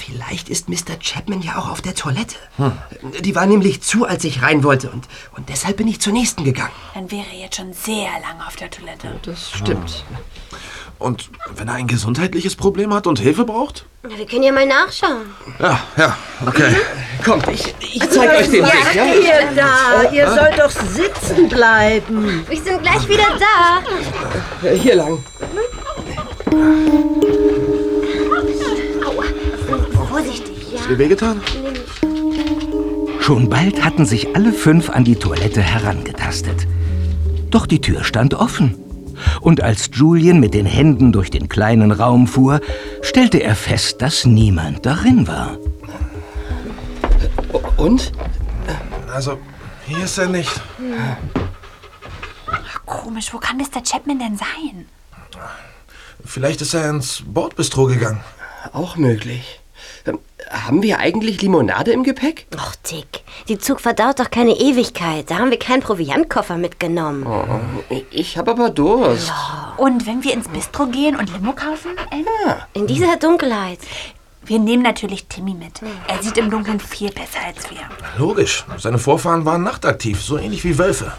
Vielleicht ist Mr. Chapman ja auch auf der Toilette. Die war nämlich zu, als ich rein wollte. Und deshalb bin ich zur nächsten gegangen. Dann wäre er jetzt schon sehr lange auf der Toilette. Das stimmt. Und wenn er ein gesundheitliches Problem hat und Hilfe braucht? Wir können ja mal nachschauen. Ja, okay. Kommt, ich zeig euch den Weg. Ja? Ihr da, ihr sollt doch sitzen bleiben. Wir sind gleich wieder da. Hier lang. Vorsichtig, ja. Ist dir wehgetan? Schon bald hatten sich alle 5 an die Toilette herangetastet. Doch die Tür stand offen. Und als Julian mit den Händen durch den kleinen Raum fuhr, stellte er fest, dass niemand darin war. Und? Also, hier ist er nicht. Komisch, wo kann Mr. Chapman denn sein? Vielleicht ist er ins Bordbistro gegangen. Auch möglich. Haben wir eigentlich Limonade im Gepäck? Och, Dick, die Zugfahrt dauert doch keine Ewigkeit. Da haben wir keinen Proviantkoffer mitgenommen. Ich habe aber Durst. Und wenn wir ins Bistro gehen und Limo kaufen, Ellen? In dieser Dunkelheit. Wir nehmen natürlich Timmy mit. Er sieht im Dunkeln viel besser als wir. Logisch. Seine Vorfahren waren nachtaktiv, so ähnlich wie Wölfe.